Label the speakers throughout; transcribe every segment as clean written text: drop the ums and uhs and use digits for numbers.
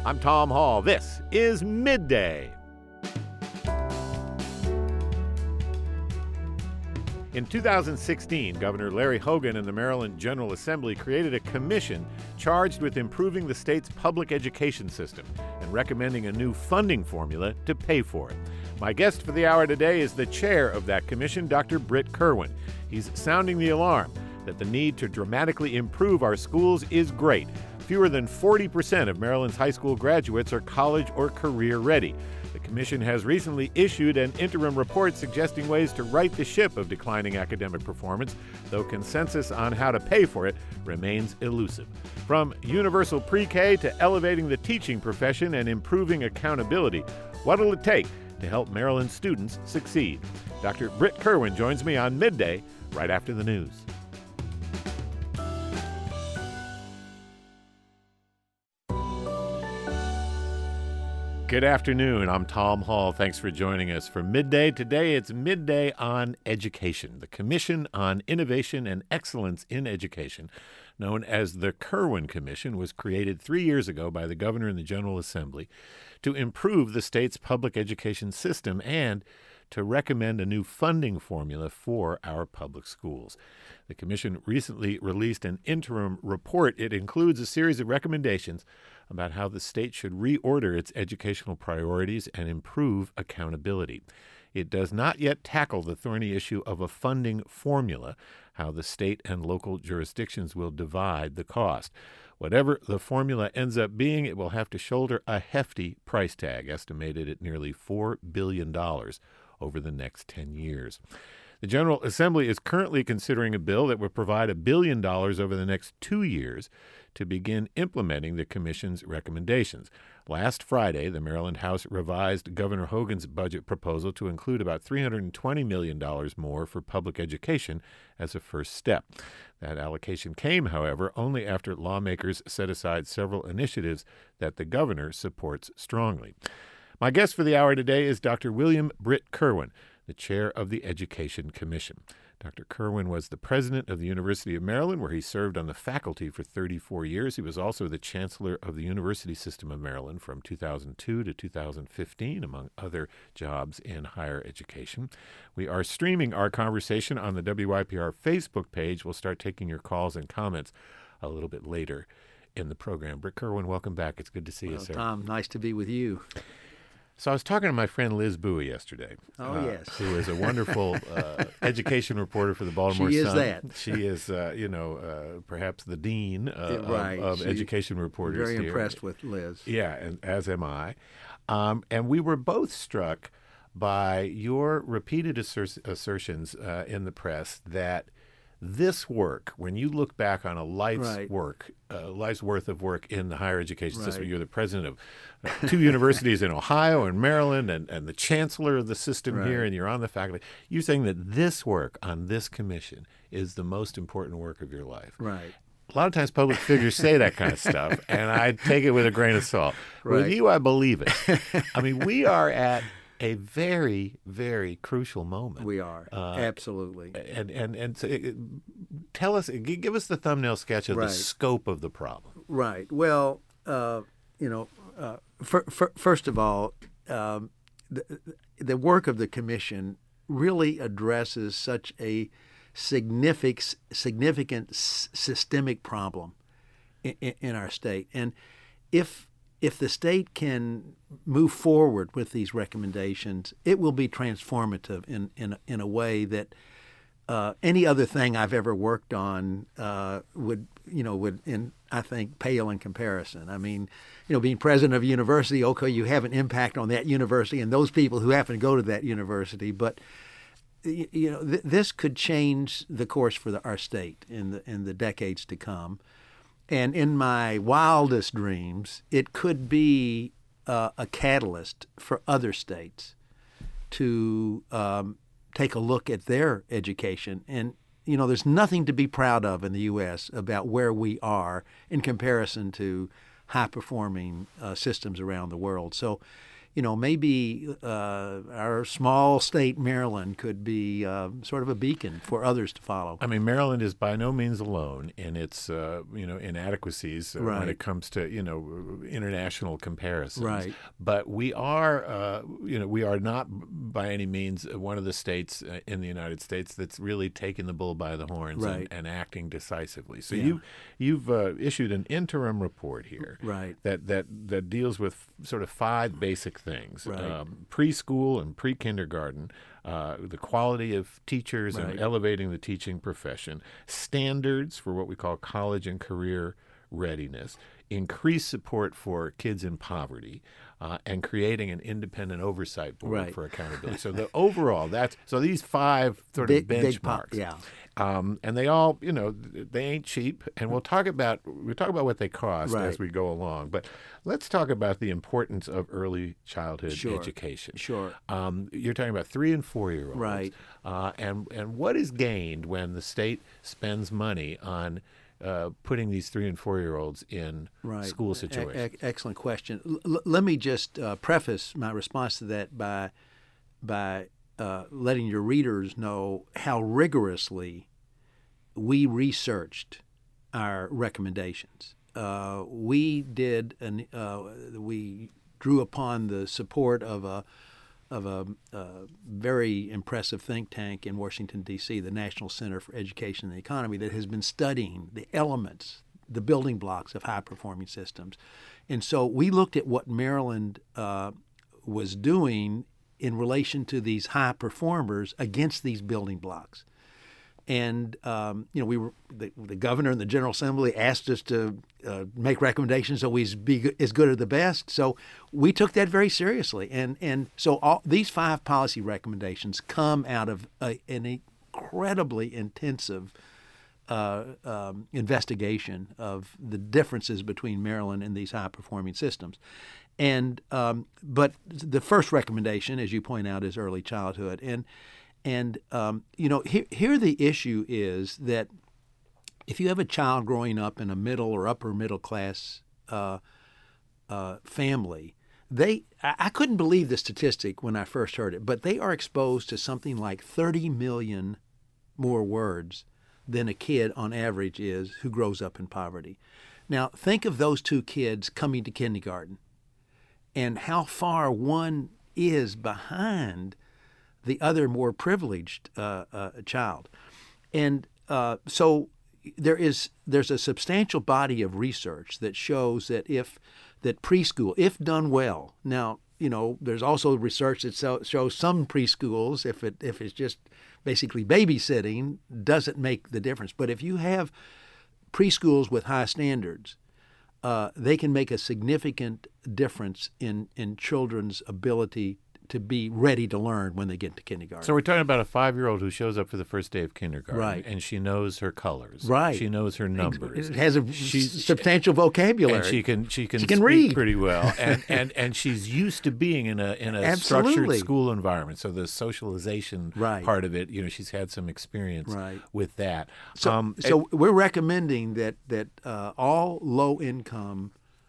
Speaker 1: I'm Tom Hall. This is Midday. In 2016, Governor Larry Hogan and the Maryland General Assembly created a commission charged with improving the state's public education system and recommending a new funding formula to pay for it. My guest for the hour today is the chair of that commission, Dr. Britt Kirwan. He's sounding the alarm that the need to dramatically improve our schools is great. Fewer than 40% of Maryland's high school graduates are college or career ready. The commission has recently issued an interim report suggesting ways to right the ship of declining academic performance, though consensus on how to pay for it remains elusive. From universal pre-K to elevating the teaching profession and improving accountability, what'll it take to help Maryland students succeed? Dr. Britt Kirwan joins me on Midday right after the news. Good afternoon. I'm Tom Hall. Thanks for joining us for Midday. Today it's Midday on Education. The Commission on Innovation and Excellence in Education, known as the Kirwan Commission, was created 3 years ago by the Governor and the General Assembly to improve the state's public education system and to recommend a new funding formula for our public schools. The Commission recently released an interim report. It includes a series of recommendations about how the state should reorder its educational priorities and improve accountability. It does not yet tackle the thorny issue of a funding formula, how the state and local jurisdictions will divide the cost. Whatever the formula ends up being, it will have to shoulder a hefty price tag, estimated at nearly $4 billion over the next 10 years. The General Assembly is currently considering a bill that would provide $1 billion over the next 2 years to begin implementing the Commission's recommendations. Last Friday, the Maryland House revised Governor Hogan's budget proposal to include about $320 million more for public education as a first step. That allocation came, however, only after lawmakers set aside several initiatives that the governor supports strongly. My guest for the hour today is Dr. William Britt Kirwan, the chair of the Education Commission. Dr. Kirwan was the president of the University of Maryland, where he served on the faculty for 34 years. He was also the chancellor of the University System of Maryland from 2002 to 2015, among other jobs in higher education. We are streaming our conversation on the WYPR Facebook page. We'll start taking your calls and comments a little bit later in the program. Britt Kirwan, welcome back. It's good to see you, sir.
Speaker 2: Tom, nice to be with you.
Speaker 1: So I was talking to my friend Liz Bowie yesterday.
Speaker 2: Yes.
Speaker 1: Who is a wonderful education reporter for the Baltimore Sun.
Speaker 2: She is that.
Speaker 1: She is, perhaps the dean of education reporters
Speaker 2: very
Speaker 1: here.
Speaker 2: Very impressed with Liz.
Speaker 1: Yeah, and as am I. And we were both struck by your repeated assertions in the press that this work, when you look back on a life's worth of work in the higher education system, you're the president of 2 universities in Ohio and Maryland and the chancellor of the system here, and you're on the faculty. You're saying that this work on this commission is the most important work of your life.
Speaker 2: Right.
Speaker 1: A lot of times public figures say that kind of stuff, and I take it with a grain of salt.
Speaker 2: Right.
Speaker 1: With you, I believe it. I mean, we are at a very, very crucial moment.
Speaker 2: We are, absolutely.
Speaker 1: And so tell us, give us the thumbnail sketch of the scope of the problem.
Speaker 2: Right. Well, first of all, the work of the commission really addresses such a significant systemic problem in our state. And if the state can move forward with these recommendations, it will be transformative in a way that any other thing I've ever worked on would I think pale in comparison. I mean, being president of a university, okay, you have an impact on that university and those people who happen to go to that university, but this could change the course for our state in the decades to come. And in my wildest dreams, it could be a catalyst for other states to take a look at their education. And, there's nothing to be proud of in the U.S. about where we are in comparison to high-performing systems around the world. So, maybe our small state, Maryland, could be sort of a beacon for others to follow.
Speaker 1: I mean, Maryland is by no means alone in its, inadequacies when
Speaker 2: Right.
Speaker 1: it comes to, international comparisons.
Speaker 2: Right.
Speaker 1: But we are, we are not by any means one of the states in the United States that's really taking the bull by the horns
Speaker 2: Right.
Speaker 1: and acting decisively. So
Speaker 2: Yeah.
Speaker 1: you've issued an interim report here
Speaker 2: Right.
Speaker 1: that deals with sort of 5 basic things:
Speaker 2: Right.
Speaker 1: preschool and pre-kindergarten, the quality of teachers
Speaker 2: Right.
Speaker 1: and elevating the teaching profession, standards for what we call college and career readiness, increased support for kids in poverty, and creating an independent oversight board
Speaker 2: Right.
Speaker 1: for accountability. So the overall, so these 5 sort of benchmarks.
Speaker 2: Yeah.
Speaker 1: And they all, they ain't cheap, and we'll talk about what they cost
Speaker 2: Right.
Speaker 1: as we go along. But let's talk about the importance of early childhood
Speaker 2: Sure.
Speaker 1: education.
Speaker 2: Sure.
Speaker 1: You're talking about 3 and 4-year-olds,
Speaker 2: Right.
Speaker 1: And what is gained when the state spends money on putting these 3 and 4-year-olds in
Speaker 2: Right.
Speaker 1: school situations?
Speaker 2: Excellent question. Let me just preface my response to that by letting your readers know how rigorously we researched our recommendations. We drew upon the support of a very impressive think tank in Washington, D.C., the National Center for Education and the Economy, that has been studying the elements, the building blocks of high-performing systems. And so we looked at what Maryland was doing in relation to these high performers against these building blocks. And the governor and the General Assembly asked us to make recommendations so we be as good as the best. So we took that very seriously, and so these 5 policy recommendations come out of an incredibly intensive investigation of the differences between Maryland and these high-performing systems. And but the first recommendation, as you point out, is early childhood. And here the issue is that if you have a child growing up in a middle or upper middle class family, I couldn't believe the statistic when I first heard it, but they are exposed to something like 30 million more words than a kid on average is who grows up in poverty. Now, think of those 2 kids coming to kindergarten and how far one is behind the other more privileged child. And so there's a substantial body of research that shows that that preschool, if done well, now, there's also research that shows some preschools, if it's just basically babysitting, doesn't make the difference. But if you have preschools with high standards, they can make a significant difference in children's ability to be ready to learn when they get to kindergarten.
Speaker 1: So we're talking about a 5-year-old who shows up for the first day of kindergarten,
Speaker 2: Right.
Speaker 1: and she knows her colors,
Speaker 2: Right.
Speaker 1: She knows her numbers,
Speaker 2: It has a substantial vocabulary.
Speaker 1: and she can speak
Speaker 2: read
Speaker 1: pretty well, and she's used to being in a structured
Speaker 2: Absolutely.
Speaker 1: school environment. So the socialization
Speaker 2: Right.
Speaker 1: part of it, she's had some experience
Speaker 2: Right.
Speaker 1: with that.
Speaker 2: So we're recommending that all low-income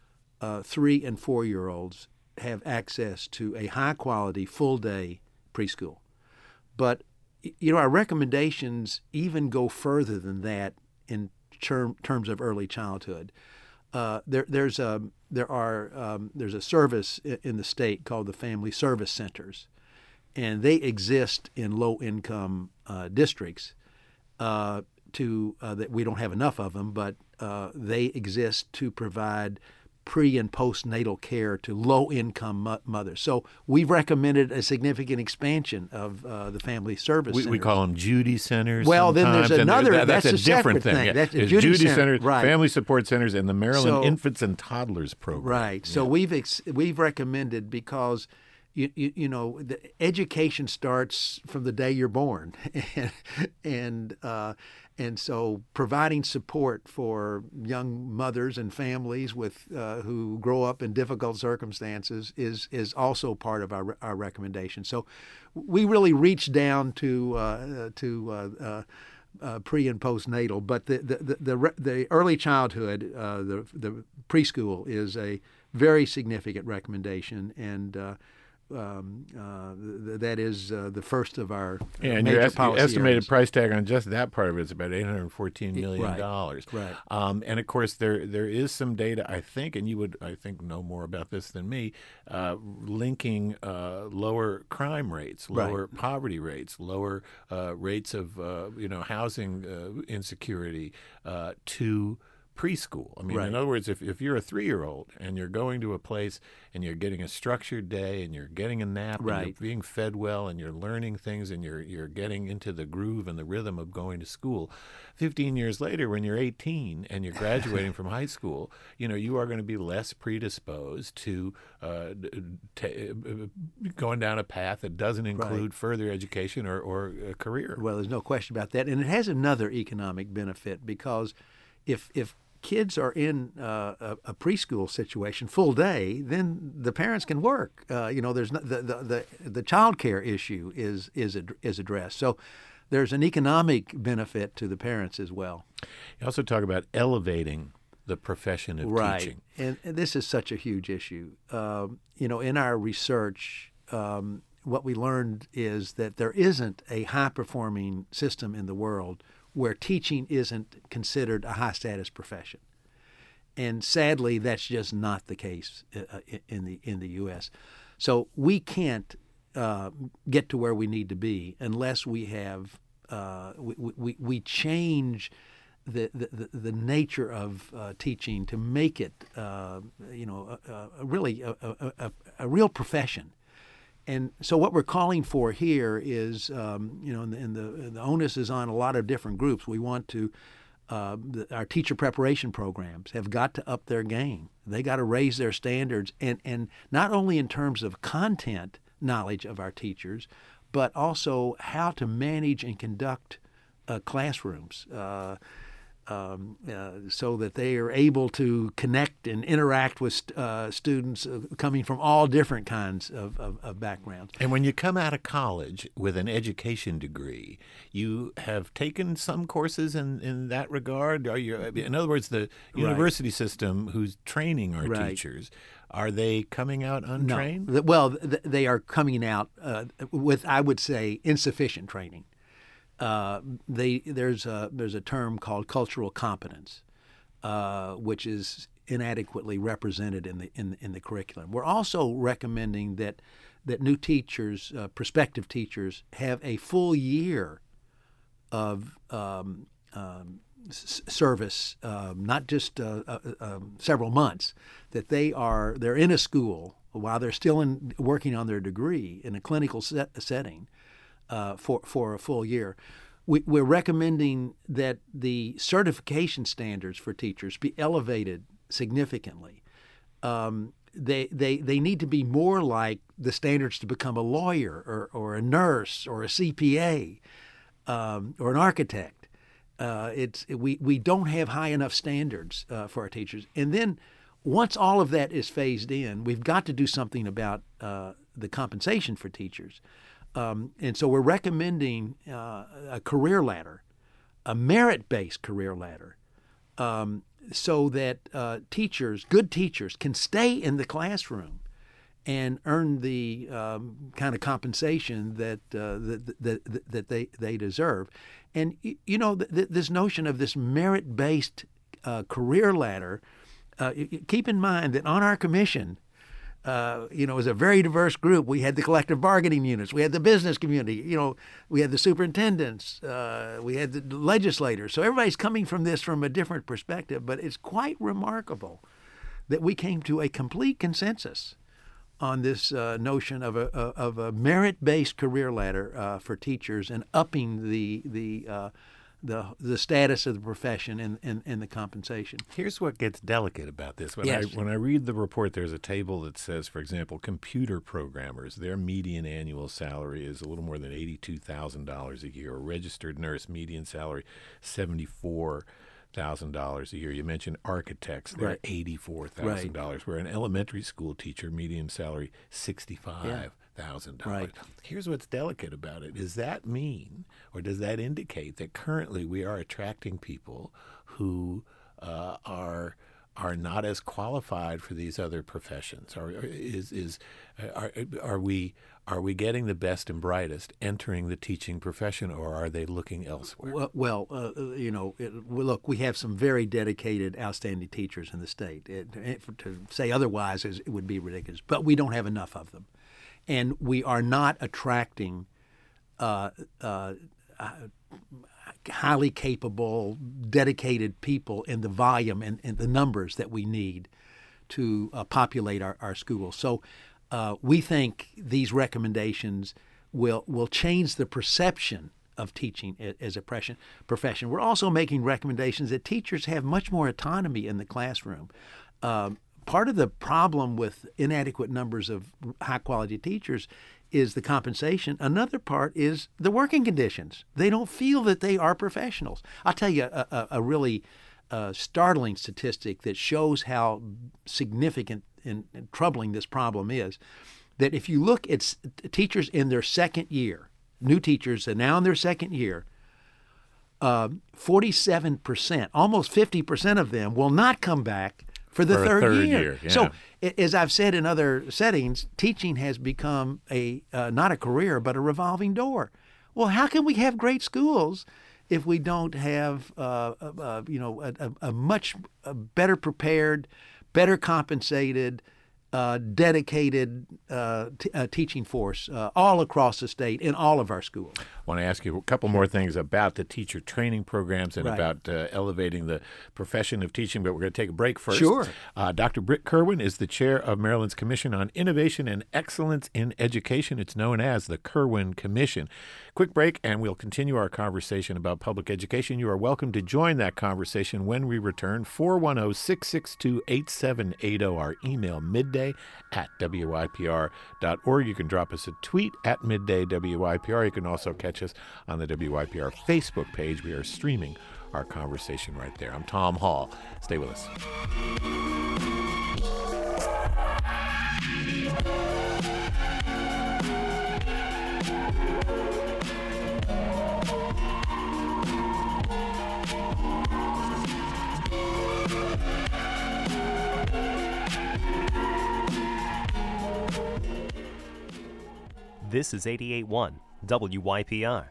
Speaker 2: 3 and 4-year-olds have access to a high-quality, full-day preschool. But, our recommendations even go further than that in terms of early childhood. There's a service in the state called the Family Service Centers, and they exist in low-income districts. That we don't have enough of them, but they exist to provide pre- and postnatal care to low-income mothers. So we've recommended a significant expansion of the family service centers.
Speaker 1: We call them Judy centers.
Speaker 2: Well, then there's
Speaker 1: sometimes, and
Speaker 2: another.
Speaker 1: that's a different
Speaker 2: separate thing.
Speaker 1: Yeah.
Speaker 2: That's a
Speaker 1: There's
Speaker 2: Judy
Speaker 1: Judy
Speaker 2: center,
Speaker 1: centers,
Speaker 2: right?
Speaker 1: family support centers, and the Maryland
Speaker 2: So-
Speaker 1: Infants and Toddlers program.
Speaker 2: Right. So we've recommended because the education starts from the day you're born, and so providing support for young mothers and families who grow up in difficult circumstances is also part of our recommendation. So we really reach down to pre and postnatal, but the early childhood, the preschool is a very significant recommendation, and that is the first of our
Speaker 1: and
Speaker 2: major
Speaker 1: your
Speaker 2: policy
Speaker 1: estimated
Speaker 2: areas.
Speaker 1: price tag on just that part of it is about $814 million.
Speaker 2: Right.
Speaker 1: And of course, there is some data, I think, and you would, I think, know more about this than me, linking lower crime rates, lower poverty rates, lower rates of housing insecurity to preschool. I mean, in other words, if you're a 3-year-old and you're going to a place and you're getting a structured day and you're getting a nap and you're being fed well and you're learning things and you're getting into the groove and the rhythm of going to school, 15 years later when you're 18 and you're graduating from high school, you are going to be less predisposed to going down a path that doesn't include further education or a career.
Speaker 2: Well, there's no question about that. And it has another economic benefit, because if kids are in a preschool situation full day, then the parents can work. There's not, the child care issue is addressed. So there's an economic benefit to the parents as well.
Speaker 1: You also talk about elevating the profession of teaching.
Speaker 2: And this is such a huge issue. In our research, what we learned is that there isn't a high-performing system in the world where teaching isn't considered a high-status profession. And sadly, that's just not the case in the U.S. So we can't get to where we need to be unless we have we change the nature of teaching to make it really a real profession. And so what we're calling for here is, and the onus is on a lot of different groups. We want to, our teacher preparation programs have got to up their game. They got to raise their standards, and not only in terms of content knowledge of our teachers, but also how to manage and conduct classrooms so that they are able to connect and interact with students coming from all different kinds of backgrounds.
Speaker 1: And when you come out of college with an education degree, you have taken some courses in that regard? In other words, the university system who's training our teachers, are they coming out untrained?
Speaker 2: No. Well, they are coming out with, I would say, insufficient training. There's a term called cultural competence, which is inadequately represented in the curriculum. We're also recommending that new teachers, prospective teachers, have a full year of service, not just several months. That they're in a school while they're still working on their degree in a clinical setting. For a full year. We're recommending that the certification standards for teachers be elevated significantly. They need to be more like the standards to become a lawyer or a nurse or a CPA or an architect. We don't have high enough standards for our teachers. And then once all of that is phased in, we've got to do something about the compensation for teachers. And so we're recommending a career ladder, a merit-based career ladder, so that good teachers can stay in the classroom and earn the kind of compensation that they deserve. And this notion of this merit-based career ladder. Keep in mind that on our commission, it was a very diverse group. We had the collective bargaining units. We had the business community. We had the superintendents. We had the legislators. So everybody's coming from this from a different perspective. But it's quite remarkable that we came to a complete consensus on this notion of a merit-based career ladder for teachers and upping the status of the profession and the compensation.
Speaker 1: Here's what gets delicate about this. When I read the report, there's a table that says, for example, computer programmers, their median annual salary is a little more than $82,000 a year. A registered nurse, median salary, $74,000 a year. You mentioned architects, they're $84,000. Where an elementary school teacher, median salary, $65,000. Right. Here's what's delicate about it. Does that mean, or does that indicate that currently we are attracting people who are are not as qualified for these other professions? Are we getting the best and brightest entering the teaching profession, or are they looking elsewhere?
Speaker 2: Look, we have some very dedicated, outstanding teachers in the state. To say otherwise it would be ridiculous, but we don't have enough of them, and we are not attracting highly capable, dedicated people in the volume and the numbers that we need to populate our schools. So we think these recommendations will change the perception of teaching as a profession. We're also making recommendations that teachers have much more autonomy in the classroom. Part of the problem with inadequate numbers of high-quality teachers is the compensation. Another part is the working conditions. They don't feel that they are professionals. I'll tell you a really startling statistic that shows how significant and troubling this problem is, that if you look at teachers in their second year, new teachers are now in their second year, 47%, almost 50% of them will not come back for the third year.
Speaker 1: Yeah.
Speaker 2: So, as I've said in other settings, teaching has become not a career, but a revolving door. Well, how can we have great schools if we don't have a much better prepared, better compensated, dedicated teaching force all across the state in all of our schools?
Speaker 1: I want to ask you a couple more things about the teacher training programs and about elevating the profession of teaching, but we're going to take a break first.
Speaker 2: Sure.
Speaker 1: Dr. Britt Kirwan is the chair of Maryland's Commission on Innovation and Excellence in Education. It's known as the Kirwan Commission. Quick break, and we'll continue our conversation about public education. You are welcome to join that conversation when we return. 410-662-8780. Our email, midday@wypr.org. You can drop us a tweet at midday.wypr. You can also catch us on the WYPR Facebook page. We are streaming our conversation right there. I'm Tom Hall. Stay with us.
Speaker 3: This is 88.1 WYPR.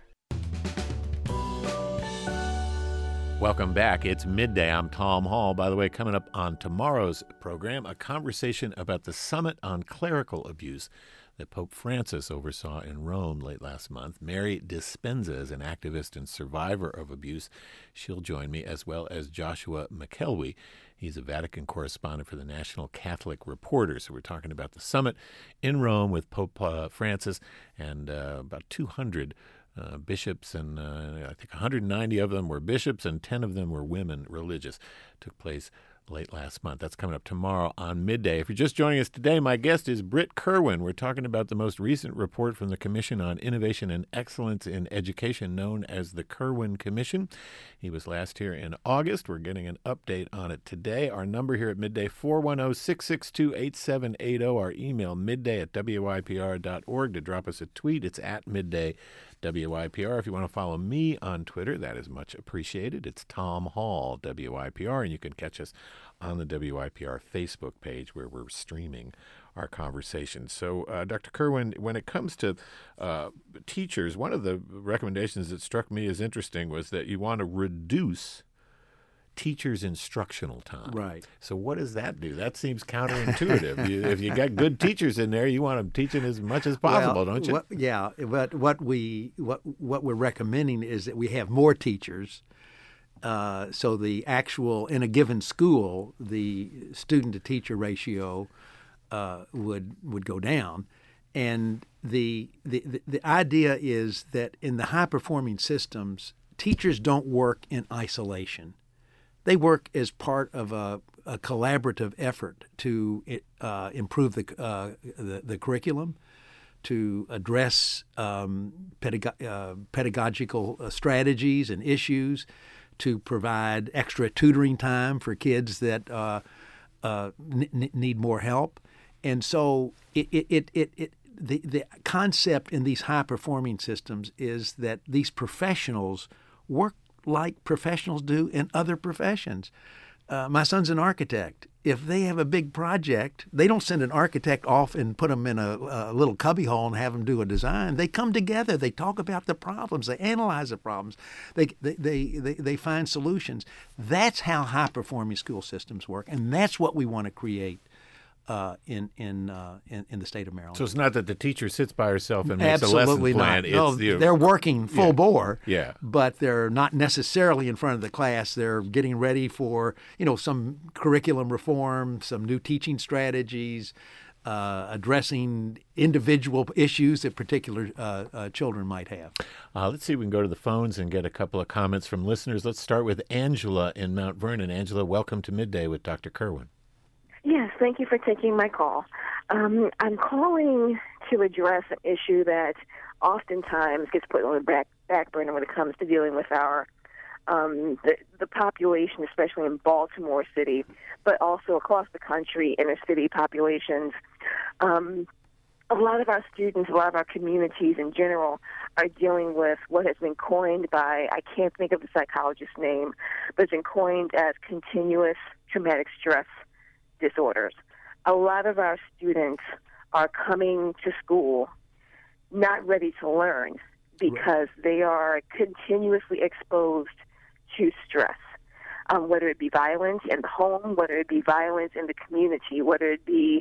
Speaker 1: Welcome back. It's midday. I'm Tom Hall. By the way, coming up on tomorrow's program, a conversation about the Summit on Clerical Abuse that Pope Francis oversaw in Rome late last month. Mary Dispenza is an activist and survivor of abuse. She'll join me, as well as Joshua McKelwey. He's a Vatican correspondent for the National Catholic Reporter. So we're talking about the summit in Rome with Pope Francis and about 200 bishops, and I think 190 of them were bishops and 10 of them were women religious. Took place late last month. That's coming up tomorrow on midday. If you're just joining us today, my guest is Britt Kirwan. We're talking about the most recent report from the Commission on Innovation and Excellence in Education, known as the Kirwan Commission. He was last here in August. We're getting an update on it today. Our number here at midday, 410-662-8780. Our email, midday@wypr.org. To drop us a tweet, it's at midday WYPR. If you want to follow me on Twitter, that is much appreciated. It's Tom Hall, WYPR, and you can catch us on the WYPR Facebook page where we're streaming our conversation. So, Dr. Kirwan, when it comes to teachers, one of the recommendations that struck me as interesting was that you want to reduce teachers' instructional time.
Speaker 2: Right.
Speaker 1: So what does that do? That seems counterintuitive. If you got good teachers in there, you want them teaching as much as possible, don't you?
Speaker 2: But what we're recommending is that we have more teachers. So the actual, in a given school, the student-to-teacher ratio would go down. And the idea is that in the high-performing systems, teachers don't work in isolation. They work as part of a collaborative effort to improve the curriculum, to address pedagogical strategies and issues, to provide extra tutoring time for kids that need more help. And so the concept in these high-performing systems is that these professionals work like professionals do in other professions. my son's an architect. If they have a big project, they don't send an architect off and put them in a little cubbyhole and have them do a design. They come together. They talk about the problems. They analyze the problems. They find solutions. That's how high-performing school systems work, and that's what we want to create in the state of Maryland.
Speaker 1: So it's not that the teacher sits by herself and makes
Speaker 2: Absolutely
Speaker 1: a lesson plan.
Speaker 2: not. No, they're working full bore, but they're not necessarily in front of the class. They're getting ready for some curriculum reform, some new teaching strategies, addressing individual issues that particular children might have.
Speaker 1: Let's see if we can go to the phones and get a couple of comments from listeners. Let's start with Angela in Mount Vernon. Angela, welcome to Midday with Dr. Kerwin.
Speaker 4: Yes, thank you for taking my call. I'm calling to address an issue that oftentimes gets put on the back burner when it comes to dealing with our the population, especially in Baltimore City, but also across the country, inner city populations. A lot of our students, a lot of our communities in general are dealing with what has been coined by, I can't think of the psychologist's name, but it's been coined as continuous traumatic stress disorders. A lot of our students are coming to school not ready to learn because they are continuously exposed to stress, whether it be violence in the home, whether it be violence in the community, whether it be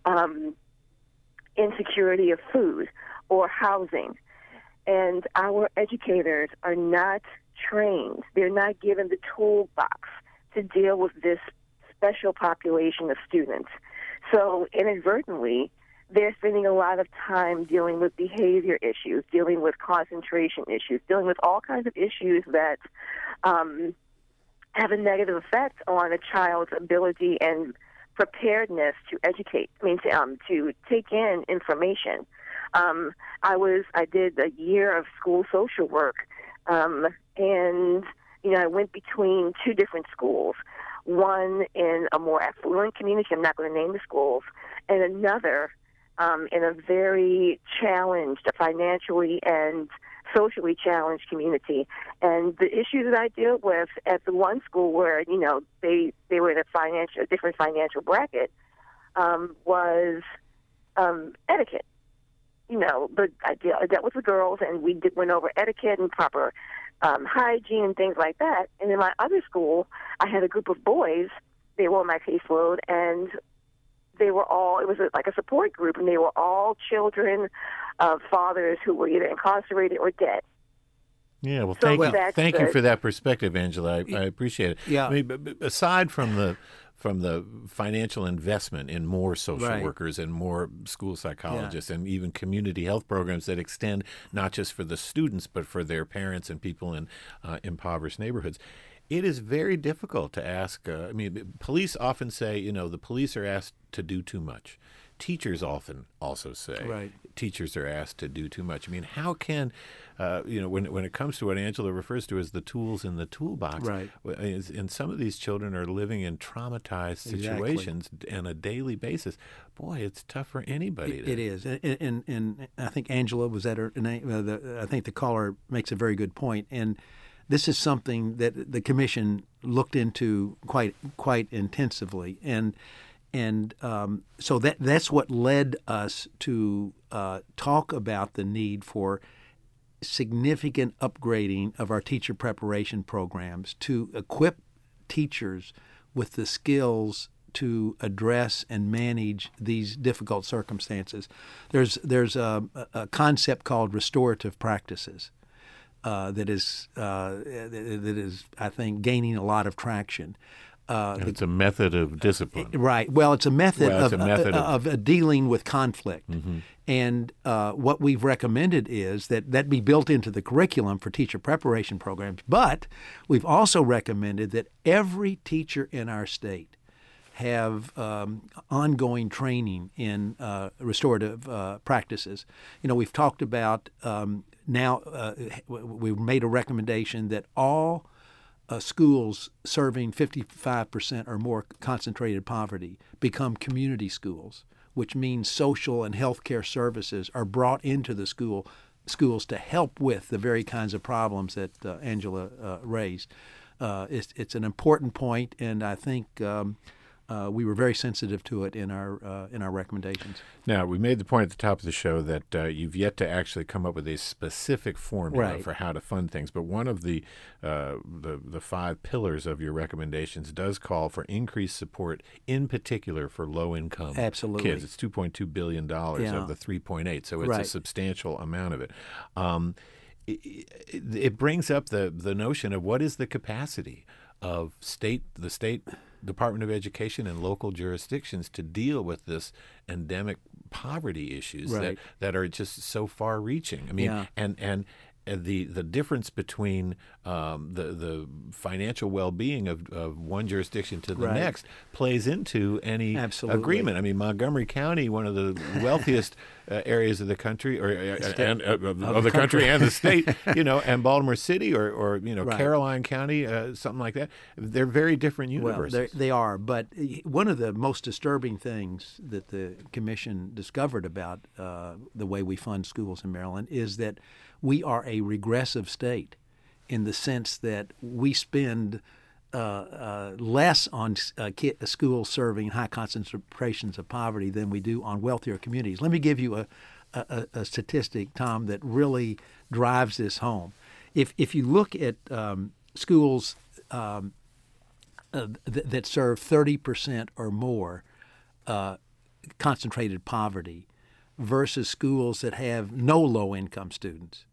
Speaker 4: insecurity of food or housing. And our educators are not trained. They're not given the toolbox to deal with this special population of students. So inadvertently, they're spending a lot of time dealing with behavior issues, dealing with concentration issues, dealing with all kinds of issues that have a negative effect on a child's ability and preparedness to educate. To take in information. I did a year of school social work, and I went between two different schools. One in a more affluent community, I'm not going to name the schools, and another in a very challenged, financially and socially challenged community. And the issues that I dealt with at the one school where, they were in a different financial bracket, was etiquette. But I dealt with the girls, and we went over etiquette and proper hygiene and things like that. And in my other school, I had a group of boys. They were on my caseload, and they were all, it was like a support group, and they were all children of fathers who were either incarcerated or dead.
Speaker 1: Yeah, well, thank you for that perspective, Angela. I appreciate it.
Speaker 2: Yeah.
Speaker 1: But aside from the financial investment in more social workers and more school psychologists and even community health programs that extend not just for the students but for their parents and people in impoverished neighborhoods, it is very difficult to ask. Police often say, the police are asked to do too much. Teachers often also say teachers are asked to do too much. How can, when it comes to what Angela refers to as the tools in the toolbox, and some of these children are living in traumatized situations on a daily basis. Boy, it's tough for anybody.
Speaker 2: It is. And I think Angela was at her, I think the caller makes a very good point. And this is something that the commission looked into quite intensively. And so that's what led us to talk about the need for significant upgrading of our teacher preparation programs to equip teachers with the skills to address and manage these difficult circumstances. There's a concept called restorative practices that is, I think, gaining a lot and it's
Speaker 1: a method of discipline.
Speaker 2: Right. Well, it's a method of dealing with conflict. Mm-hmm. And what we've recommended is that be built into the curriculum for teacher preparation programs. But we've also recommended that every teacher in our state have ongoing training in restorative practices. We've talked about we've made a recommendation that all schools serving 55% or more concentrated poverty become community schools, which means social and healthcare services are brought into the schools to help with the very kinds of problems that Angela raised. it's an important point, and I think we were very sensitive to it in our recommendations.
Speaker 1: Now, we made the point at the top of the show that you've yet to actually come up with a specific formula for how to fund things, but one of the 5 pillars of your recommendations does call for increased support, in particular for low-income kids. It's $2.2 billion of the 3.8, so it's a substantial amount of it. It brings up the notion of what is the capacity of the state Department of Education and local jurisdictions to deal with this endemic poverty issues that are just so far-reaching. I mean, and the difference between the financial well-being of one jurisdiction to the next plays into any agreement. I mean, Montgomery County, one of the wealthiest areas of the country, of the country and the state, and Baltimore City or Caroline County, something like that. They're very different universes.
Speaker 2: Well, they are. But one of the most disturbing things that the Commission discovered about the way we fund schools in Maryland is that we are a regressive state in the sense that we spend less on schools serving high concentrations of poverty than we do on wealthier communities. Let me give you a statistic, Tom, that really drives this home. If you look at schools that serve 30% or more concentrated poverty versus schools that have no low-income students,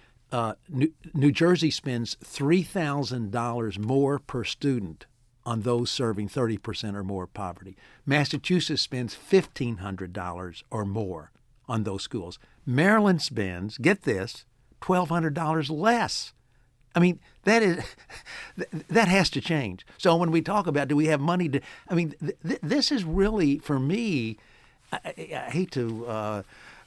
Speaker 2: New Jersey spends $3,000 more per student on those serving 30% or more poverty. Massachusetts spends $1,500 or more on those schools. Maryland spends, get this, $1,200 less. I mean, that has to change. So when we talk about do we have money to, I mean, this is really, for me, I hate to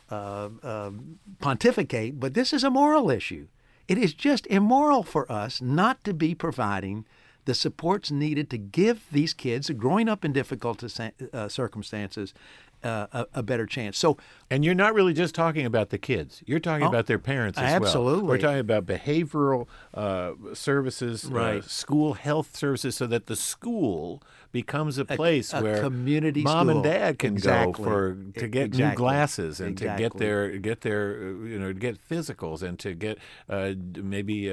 Speaker 2: pontificate, but this is a moral issue. It is just immoral for us not to be providing the supports needed to give these kids growing up in difficult circumstances a better chance. So,
Speaker 1: and you're not really just talking about the kids. You're talking about their parents as well.
Speaker 2: Absolutely.
Speaker 1: We're talking about behavioral services, school health services, so that the school becomes a place where
Speaker 2: community
Speaker 1: mom
Speaker 2: school.
Speaker 1: and dad can go to get new glasses and to get their get physicals and to get maybe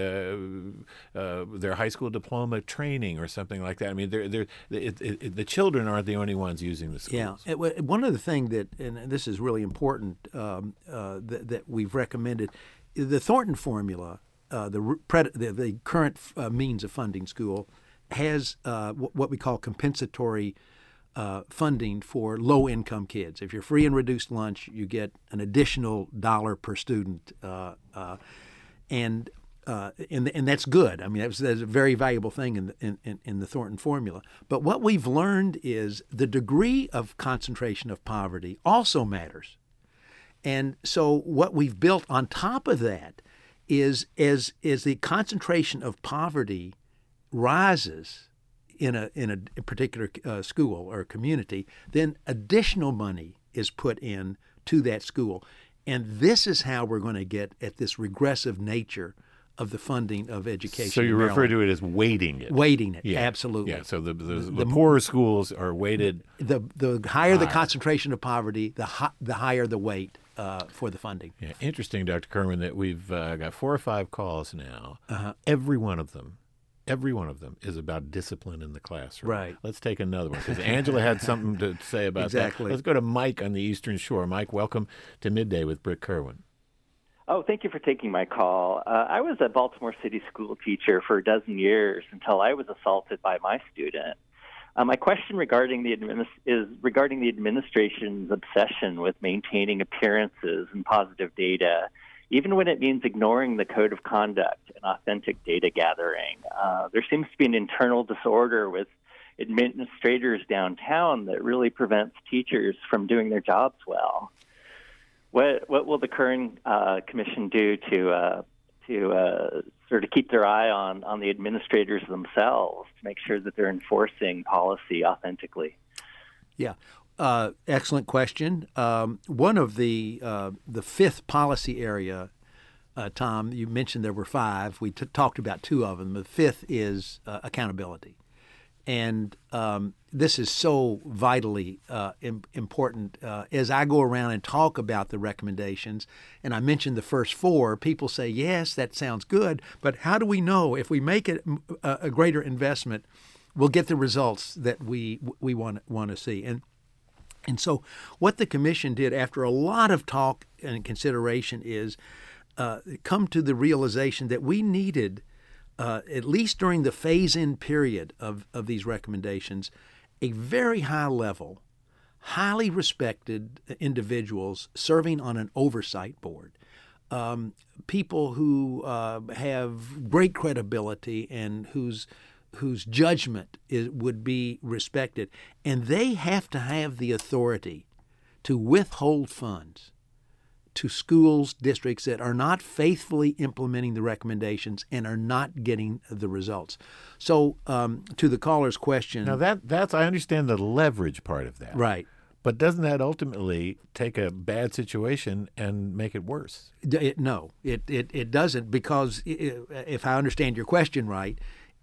Speaker 1: their high school diploma training or something like that. I mean, the children aren't the only ones using the schools.
Speaker 2: Yeah. One of the things that, and this is really important, that we've recommended, the Thornton formula, the current means of funding school, has what we call compensatory funding for low-income kids. If you're free and reduced lunch, you get an additional $1 per student, and that's good. I mean, that's a very valuable thing in the Thornton formula. But what we've learned is the degree of concentration of poverty also matters. And so what we've built on top of that is the concentration of poverty rises in a particular school or community, then additional money is put in to that school. And this is how we're going to get at this regressive nature of the funding of education.
Speaker 1: So you refer to it as weighting it.
Speaker 2: Weighting it, absolutely.
Speaker 1: Yeah, so the poorer schools are weighted.
Speaker 2: The higher the concentration of poverty, the higher the weight for the funding.
Speaker 1: Yeah, interesting, Dr. Kerwin, that we've got 4 or 5 calls now. Every one of them is about discipline in the classroom.
Speaker 2: Right.
Speaker 1: Let's take another one, because Angela had something to say about that. Let's go to Mike on the Eastern Shore. Mike, welcome to Midday with Britt Kerwin.
Speaker 5: Oh, thank you for taking my call. I was a Baltimore City school teacher for a dozen years until I was assaulted by my student. My question regarding the administration's obsession with maintaining appearances and positive data, even when it means ignoring the code of conduct and authentic data gathering. There seems to be an internal disorder with administrators downtown that really prevents teachers from doing their jobs well. What will the current commission do to sort of keep their eye on the administrators themselves to make sure that they're enforcing policy authentically?
Speaker 2: Yeah. Excellent question. One of the fifth policy area Tom, you mentioned there were 5. We talked about 2 of them. The 5th is accountability. And this is so vitally important. As I go around and talk about the recommendations, and I mentioned the first 4, people say, yes, that sounds good, but how do we know if we make it a greater investment, we'll get the results that we want to see? And so what the commission did after a lot of talk and consideration is come to the realization that we needed, at least during the phase-in period of these recommendations, a very high level, highly respected individuals serving on an oversight board, people who have great credibility and whose judgment would be respected. And they have to have the authority to withhold funds to schools, districts that are not faithfully implementing the recommendations and are not getting the results. So to the caller's question.
Speaker 1: Now that's I understand the leverage part of that.
Speaker 2: Right.
Speaker 1: But doesn't that ultimately take a bad situation and make it worse?
Speaker 2: No, it doesn't, because if I understand your question right,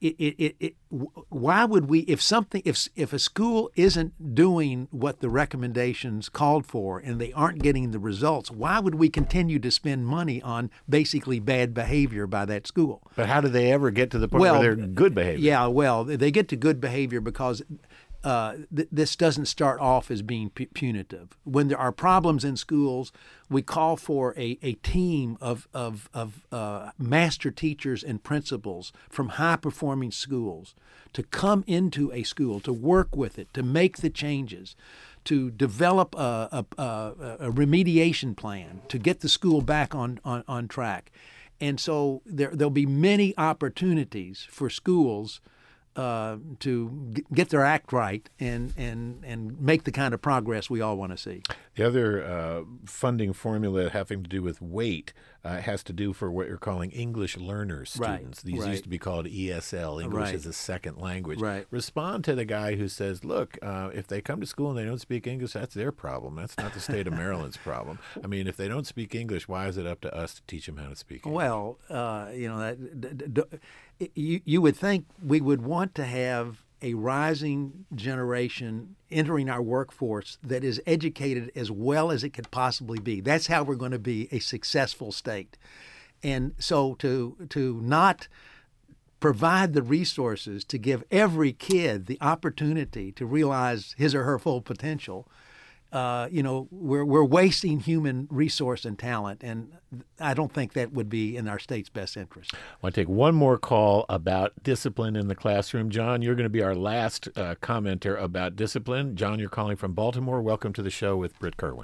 Speaker 2: why would we, if a school isn't doing what the recommendations called for and they aren't getting the results, why would we continue to spend money on basically bad behavior by that school?
Speaker 1: But how do they ever get to the point where they're good behavior?
Speaker 2: Yeah, well, they get to good behavior because this doesn't start off as being punitive. When there are problems in schools, we call for a team of master teachers and principals from high-performing schools to come into a school, to work with it, to make the changes, to develop a remediation plan, to get the school back on track. And so there'll be many opportunities for schools to get their act right and make the kind of progress we all want to see.
Speaker 1: The other funding formula having to do with weight has to do for what you're calling English learner students.
Speaker 2: Right,
Speaker 1: These
Speaker 2: right.
Speaker 1: used to be called ESL, English
Speaker 2: Right.
Speaker 1: as a second language.
Speaker 2: Right.
Speaker 1: Respond to the guy who says, look, if they come to school and they don't speak English, that's their problem. That's not the state of Maryland's problem. I mean, if they don't speak English, why is it up to us to teach them how to speak English?
Speaker 2: Well, you would think we would want to have a rising generation entering our workforce that is educated as well as it could possibly be. That's how we're going to be a successful state. And so to not provide the resources to give every kid the opportunity to realize his or her full potential, we're wasting human resource and talent, and I don't think that would be in our state's best interest.
Speaker 1: I want to take one more call about discipline in the classroom. John, you're going to be our last commenter about discipline. John, you're calling from Baltimore. Welcome to the show with Britt Kerwin.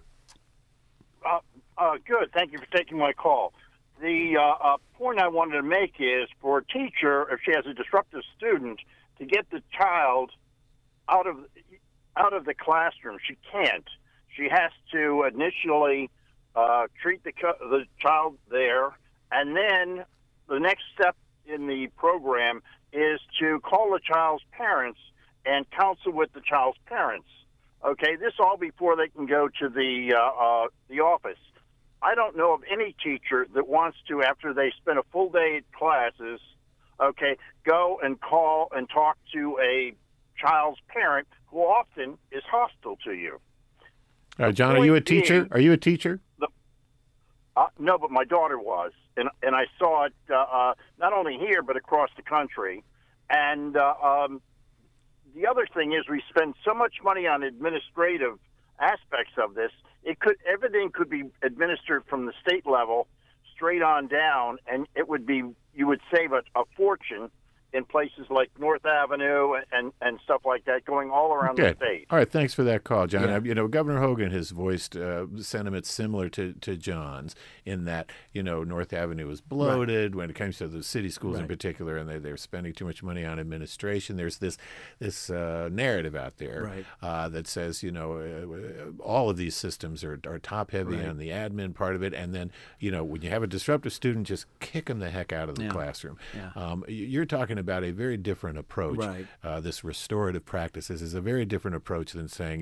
Speaker 6: Good. Thank you for taking my call. The point I wanted to make is for a teacher, if she has a disruptive student, to get the child out of the classroom. She can't. She has to initially treat the child there, and then the next step in the program is to call the child's parents and counsel with the child's parents. Okay, this all before they can go to the office. I don't know of any teacher that wants to, after they spend a full day at classes, go and call and talk to a child's parent who often is hostile to you.
Speaker 1: John, are you a teacher? Are you a teacher?
Speaker 6: No, but my daughter was, and I saw it not only here but across the country. And the other thing is, we spend so much money on administrative aspects of this. Everything could be administered from the state level straight on down, and you would save a fortune in places like North Avenue and stuff like that, going all around the state.
Speaker 1: All right, thanks for that call, John.
Speaker 2: Yeah.
Speaker 1: Governor Hogan has voiced sentiments similar to John's in that, North Avenue is bloated when it comes to the city schools in particular, and they're spending too much money on administration. There's this narrative out there that says, all of these systems are top-heavy on the admin part of it, and then, when you have a disruptive student, just kick them the heck out of the classroom.
Speaker 2: Yeah.
Speaker 1: You're talking about a very different approach.
Speaker 2: Right.
Speaker 1: This restorative practices is a very different approach than saying,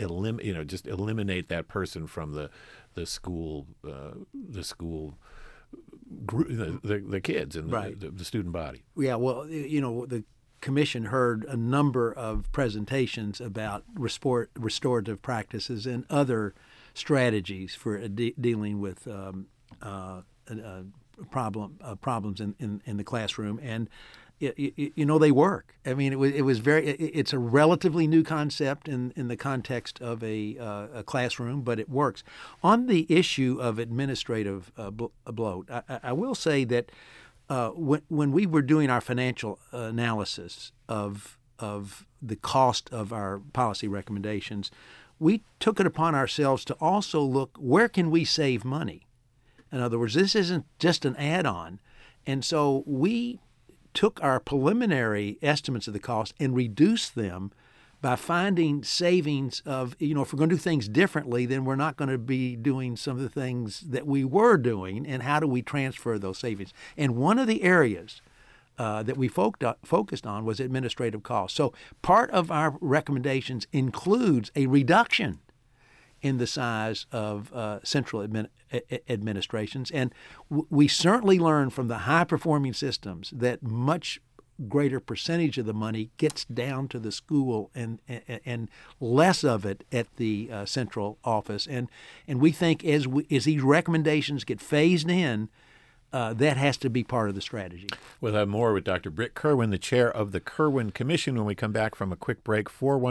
Speaker 1: just eliminate that person from the school the kids and
Speaker 2: Right.
Speaker 1: the student body.
Speaker 2: Yeah, well, the commission heard a number of presentations about restorative practices and other strategies for dealing with problems in the classroom, and they work. I mean, it's a relatively new concept in the context of a classroom, but it works. On the issue of administrative bloat, I will say that when we were doing our financial analysis of the cost of our policy recommendations, we took it upon ourselves to also look, where can we save money? In other words, this isn't just an add-on. And so we took our preliminary estimates of the cost and reduced them by finding savings of, if we're going to do things differently, then we're not going to be doing some of the things that we were doing, and how do we transfer those savings? And one of the areas that we focused on was administrative costs. So part of our recommendations includes a reduction in the size of central administrations. And we certainly learned from the high-performing systems that much greater percentage of the money gets down to the school and less of it at the central office. And we think as these recommendations get phased in, that has to be part of the strategy.
Speaker 1: We'll have more with Dr. Britt Kirwan, the chair of the Kirwan Commission, when we come back from a quick break.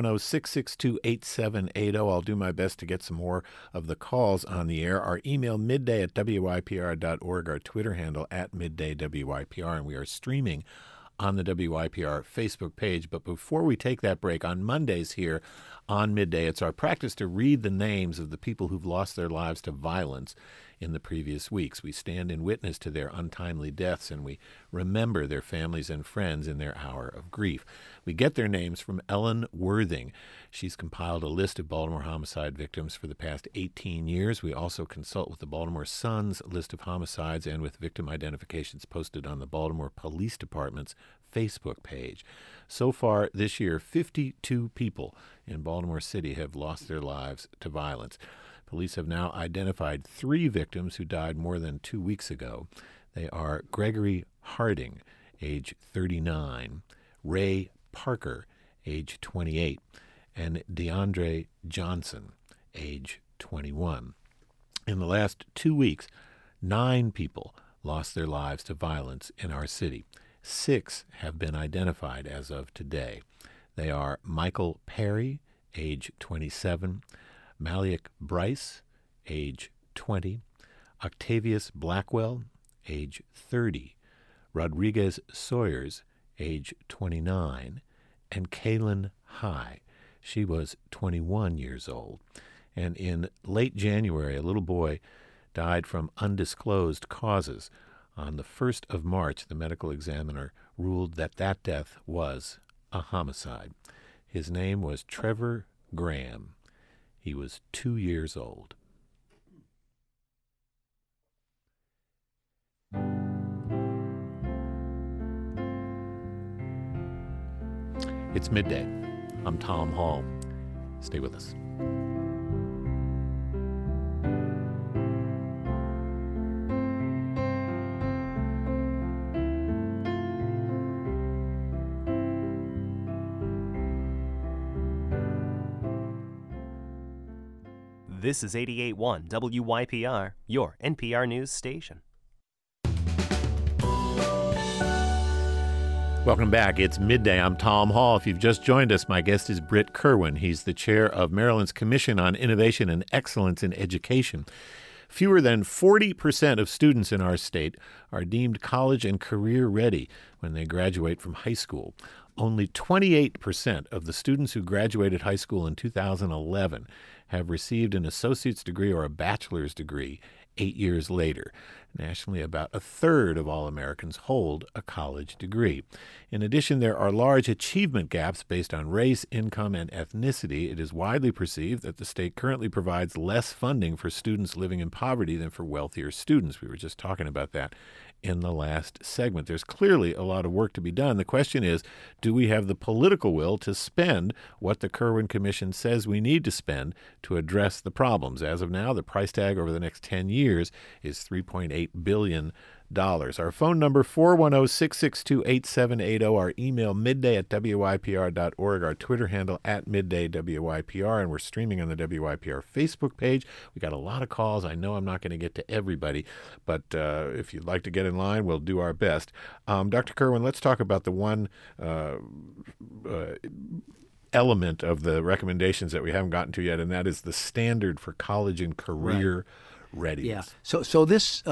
Speaker 1: 410-662-8780. I'll do my best to get some more of the calls on the air. Our email, midday@wypr.org, our Twitter handle @middaywypr, and we are streaming on the WYPR Facebook page. But before we take that break, on Mondays here on Midday, it's our practice to read the names of the people who've lost their lives to violence in the previous weeks. We stand in witness to their untimely deaths, and we remember their families and friends in their hour of grief. We get their names from Ellen Worthing. She's compiled a list of Baltimore homicide victims for the past 18 years. We also consult with the Baltimore Sun's list of homicides and with victim identifications posted on the Baltimore Police Department's Facebook page. So far this year, 52 people in Baltimore City have lost their lives to violence. Police have now identified 3 victims who died more than 2 weeks ago. They are Gregory Harding, age 39, Ray Parker, age 28, and DeAndre Johnson, age 21. In the last 2 weeks, 9 people lost their lives to violence in our city. 6 have been identified as of today. They are Michael Perry, age 27, Maliak Bryce, age 20, Octavius Blackwell, age 30, Rodriguez Sawyers, age 29, and Kaylin High. She was 21 years old. And in late January, a little boy died from undisclosed causes. On the 1st of March, the medical examiner ruled that death was a homicide. His name was Trevor Graham. He was 2 years old. It's midday. I'm Tom Hall. Stay with us.
Speaker 3: This is 88.1 WYPR, your NPR news station.
Speaker 1: Welcome back. It's midday. I'm Tom Hall. If you've just joined us, my guest is Britt Kirwan. He's the chair of Maryland's Commission on Innovation and Excellence in Education. Fewer than 40% of students in our state are deemed college and career ready when they graduate from high school. Only 28% of the students who graduated high school in 2011 have received an associate's degree or a bachelor's degree 8 years later. Nationally, about a third of all Americans hold a college degree. In addition, there are large achievement gaps based on race, income, and ethnicity. It is widely perceived that the state currently provides less funding for students living in poverty than for wealthier students. We were just talking about that in the last segment. There's clearly a lot of work to be done. The question is, do we have the political will to spend what the Kirwan Commission says we need to spend to address the problems? As of now, the price tag over the next 10 years is $3.8 billion. Our phone number, 410-662-8780. Our email, midday@wypr.org. Our Twitter handle, @middaywypr. And we're streaming on the WYPR Facebook page. We got a lot of calls. I know I'm not going to get to everybody, but if you'd like to get in line, we'll do our best. Dr. Kirwan, let's talk about the one element of the recommendations that we haven't gotten to yet, and that is the standard for college and career readiness.
Speaker 2: Yeah. So this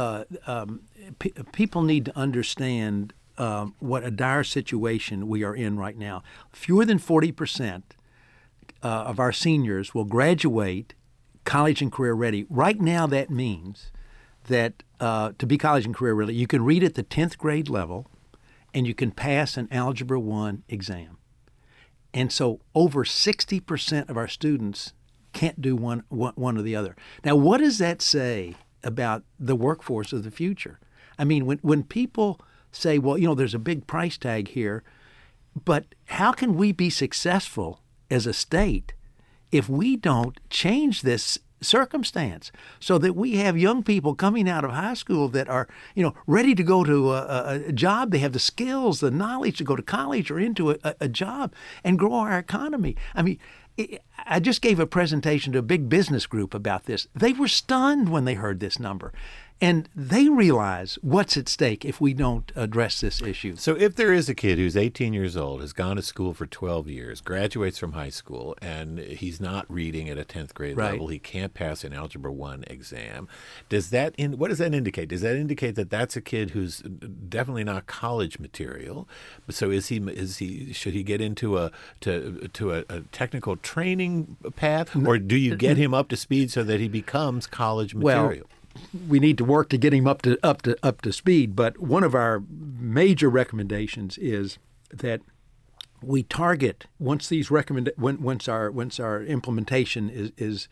Speaker 2: people need to understand what a dire situation we are in right now. Fewer than 40% of our seniors will graduate college and career ready. Right now, that means that to be college and career ready, you can read at the 10th grade level, and you can pass an Algebra 1 exam. And so over 60% of our students can't do one or the other. Now, what does that say about the workforce of the future? I mean, when people say, well, there's a big price tag here, but how can we be successful as a state if we don't change this circumstance so that we have young people coming out of high school that are, ready to go to a job? They have the skills, the knowledge to go to college or into a job and grow our economy. I mean, I just gave a presentation to a big business group about this. They were stunned when they heard this number. And they realize what's at stake if we don't address this issue.
Speaker 1: So if there is a kid who's 18 years old, has gone to school for 12 years, graduates from high school, and he's not reading at a 10th grade level, he can't pass an Algebra 1 exam, what does that indicate? Does that indicate that that's a kid who's definitely not college material? So should he get into a technical training path, or do you get him up to speed so that he becomes college material?
Speaker 2: We need to work to get him up to speed, but one of our major recommendations is that we target once our implementation is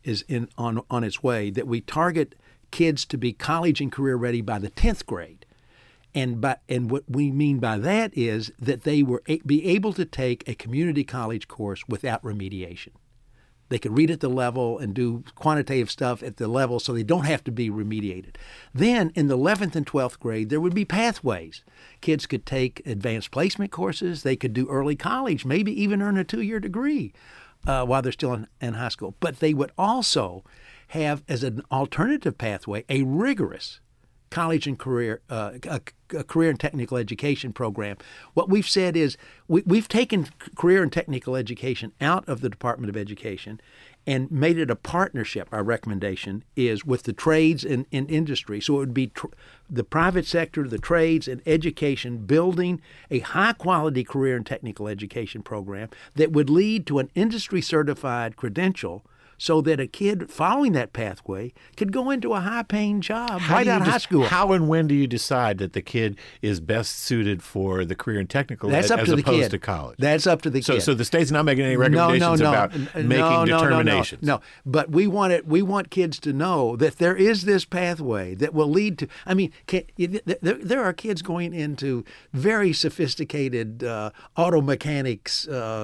Speaker 2: on its way, that we target kids to be college and career ready by the 10th grade. And what we mean by that is that they be able to take a community college course without remediation. They could read at the level and do quantitative stuff at the level so they don't have to be remediated. Then in the 11th and 12th grade, there would be pathways. Kids could take advanced placement courses. They could do early college, maybe even earn a 2-year degree while they're still in high school. But they would also have as an alternative pathway a rigorous college and career career and technical education program. What we've said is we've taken career and technical education out of the Department of Education and made it a partnership. Our recommendation is with the trades and industry. So it would be the private sector, the trades, and education building a high-quality career and technical education program that would lead to an industry-certified credential so that a kid following that pathway could go into a high-paying job right out of high school.
Speaker 1: How and when do you decide that the kid is best suited for the career and technical
Speaker 2: as opposed
Speaker 1: to college?
Speaker 2: That's up to the kid.
Speaker 1: So the state's not making any recommendations about making determinations.
Speaker 2: No, but we want kids to know that there is this pathway that will lead to. I mean, there are kids going into very sophisticated auto mechanics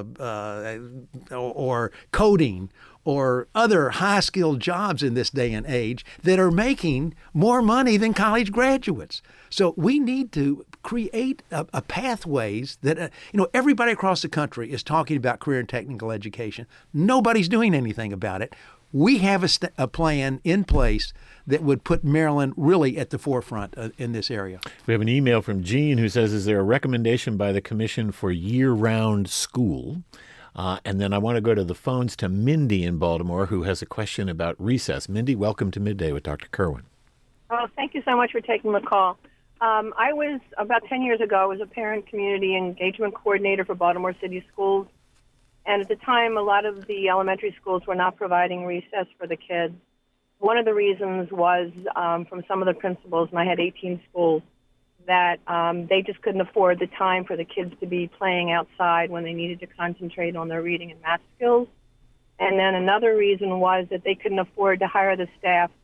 Speaker 2: or coding or other high-skilled jobs in this day and age that are making more money than college graduates. So we need to create a pathways that, everybody across the country is talking about career and technical education. Nobody's doing anything about it. We have a plan in place that would put Maryland really at the forefront in this area.
Speaker 1: We have an email from Gene who says, is there a recommendation by the Commission for year-round school? And then I want to go to the phones to Mindy in Baltimore, who has a question about recess. Mindy, welcome to Midday with Dr. Kirwan.
Speaker 7: Oh, thank you so much for taking the call. I was, about 10 years ago, I was a parent community engagement coordinator for Baltimore City Schools. And at the time, a lot of the elementary schools were not providing recess for the kids. One of the reasons was from some of the principals, and I had 18 schools, that they just couldn't afford the time for the kids to be playing outside when they needed to concentrate on their reading and math skills. And then another reason was that they couldn't afford to hire the staff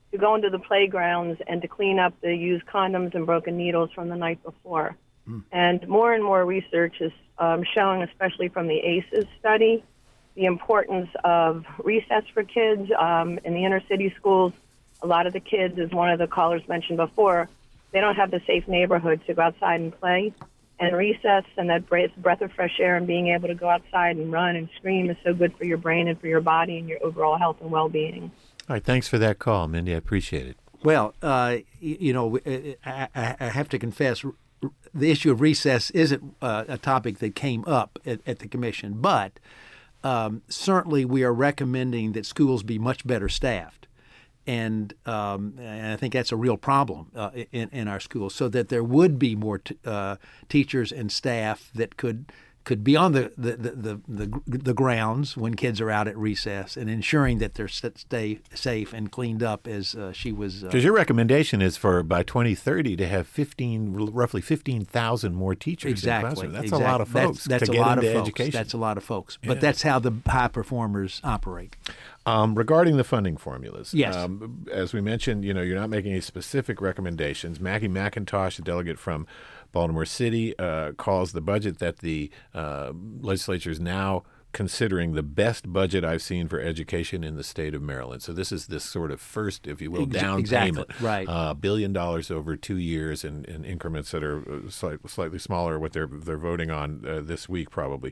Speaker 7: to go into the playgrounds and to clean up the used condoms and broken needles from the night before. And more research is showing, especially from the ACEs study, the importance of recess for kids in the inner city schools. A lot of the kids, as one of the callers mentioned before, they don't have the safe neighborhood to go outside and play. And recess and that breath of fresh air and being able to go outside and run and scream is so good for your brain and for your body and your overall health and well-being.
Speaker 1: All right, thanks for that call, Mindy. I appreciate it.
Speaker 2: Well, I have to confess, the issue of recess isn't a topic that came up at the commission, but certainly we are recommending that schools be much better staffed. And I think that's a real problem in our schools, so that there would be more teachers and staff that could be on the grounds when kids are out at recess and ensuring that they're stay safe and cleaned up, as she was.
Speaker 1: Because your recommendation is for by 2030 to have roughly 15,000 more teachers.
Speaker 2: Exactly.
Speaker 1: In classrooms. That's a lot of folks.
Speaker 2: That's
Speaker 1: to
Speaker 2: a
Speaker 1: get
Speaker 2: lot
Speaker 1: into
Speaker 2: of folks.
Speaker 1: education.
Speaker 2: That's a lot of folks. But that's how the high performers operate.
Speaker 1: Regarding the funding formulas,
Speaker 2: yes.
Speaker 1: As we mentioned, you're not making any specific recommendations. Maggie McIntosh, a delegate from Baltimore City, calls the budget that the legislature is now considering the best budget I've seen for education in the state of Maryland. So this is this sort of first, if you will, down payment.
Speaker 2: Right.
Speaker 1: $1 billion over 2 years in increments that are slightly smaller, what they're voting on this week probably.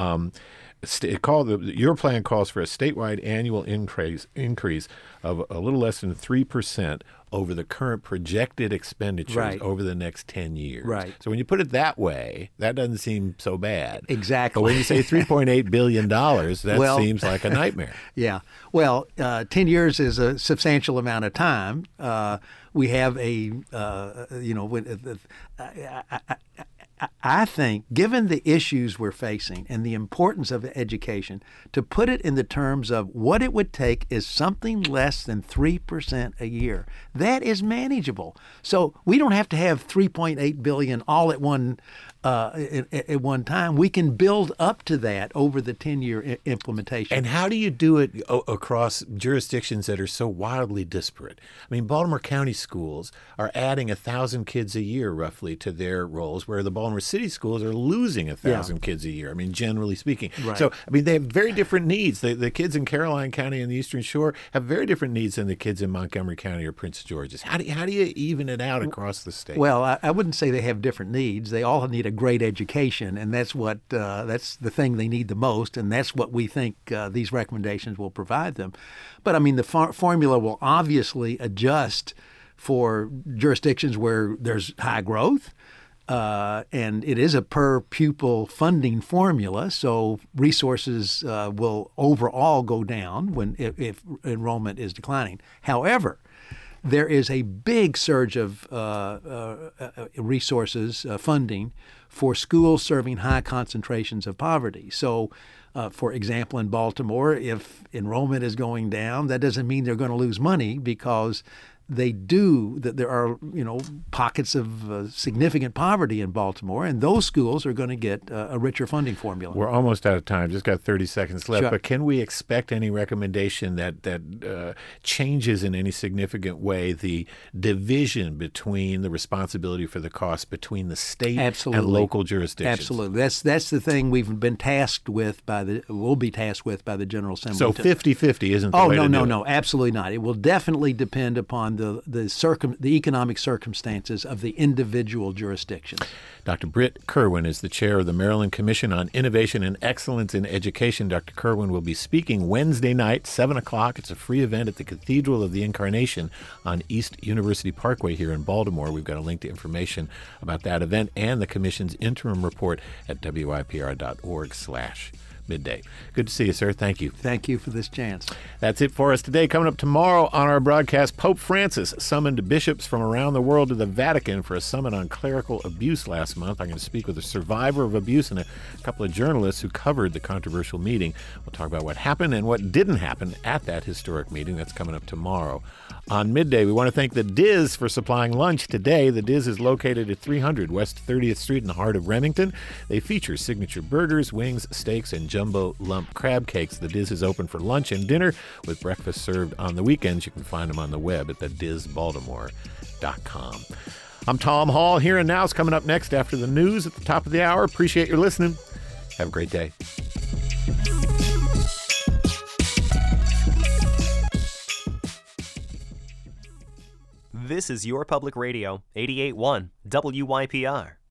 Speaker 1: Your plan calls for a statewide annual increase of a little less than 3% over the current projected expenditures over the next 10 years.
Speaker 2: Right.
Speaker 1: So when you put it that way, that doesn't seem so bad.
Speaker 2: Exactly.
Speaker 1: But when you say $3.8 billion, that seems like a nightmare.
Speaker 2: Yeah. Well, 10 years is a substantial amount of time. We have I think, given the issues we're facing and the importance of education, to put it in the terms of what it would take is something less than 3% a year. That is manageable. So we don't have to have $3.8 billion all at one time. We can build up to that over the 10-year implementation.
Speaker 1: And how do you do it across jurisdictions that are so wildly disparate? I mean, Baltimore County schools are adding 1,000 kids a year roughly to their rolls, where the Baltimore City schools are losing 1,000 kids a year. I mean, generally speaking.
Speaker 2: Right.
Speaker 1: So, I mean, they have very different needs. The kids in Caroline County and the Eastern Shore have very different needs than the kids in Montgomery County or Prince George's. How do you even it out across the state?
Speaker 2: Well, I wouldn't say they have different needs. They all need a great education, and that's the thing they need the most, and that's what we think these recommendations will provide them. But I mean, the formula will obviously adjust for jurisdictions where there's high growth, and it is a per pupil funding formula, so resources will overall go down if enrollment is declining. However, there is a big surge of resources, funding, for schools serving high concentrations of poverty. So, for example, in Baltimore, if enrollment is going down, that doesn't mean they're going to lose money, because there are pockets of significant poverty in Baltimore, and those schools are going to get a richer funding formula.
Speaker 1: We're almost out of time. Just got 30 seconds left.
Speaker 2: Sure.
Speaker 1: But can we expect any recommendation that changes in any significant way the division between the responsibility for the cost between the state and local jurisdictions?
Speaker 2: Absolutely. That's the thing we've been tasked with will be tasked with by the General Assembly.
Speaker 1: So 50-50 isn't the way to do it?
Speaker 2: No, absolutely not. It will definitely depend upon the economic circumstances of the individual jurisdictions.
Speaker 1: Dr. Britt Kirwan is the chair of the Maryland Commission on Innovation and Excellence in Education. Dr. Kirwan will be speaking Wednesday night, 7 o'clock. It's a free event at the Cathedral of the Incarnation on East University Parkway here in Baltimore. We've got a link to information about that event and the Commission's interim report at WIPR.org/midday. Good to see you, sir. Thank you.
Speaker 2: Thank you for this chance.
Speaker 1: That's it for us today. Coming up tomorrow on our broadcast, Pope Francis summoned bishops from around the world to the Vatican for a summit on clerical abuse last month. I'm going to speak with a survivor of abuse and a couple of journalists who covered the controversial meeting. We'll talk about what happened and what didn't happen at that historic meeting. That's coming up tomorrow. On Midday, we want to thank the Diz for supplying lunch today. The Diz is located at 300 West 30th Street in the heart of Remington. They feature signature burgers, wings, steaks, and just jumbo lump crab cakes. The Diz is open for lunch and dinner with breakfast served on the weekends. You can find them on the web at thedizbaltimore.com. I'm Tom Hall. Here and Now is coming up next after the news at the top of the hour. Appreciate your listening. Have a great day.
Speaker 3: This is Your Public Radio, 88.1 WYPR.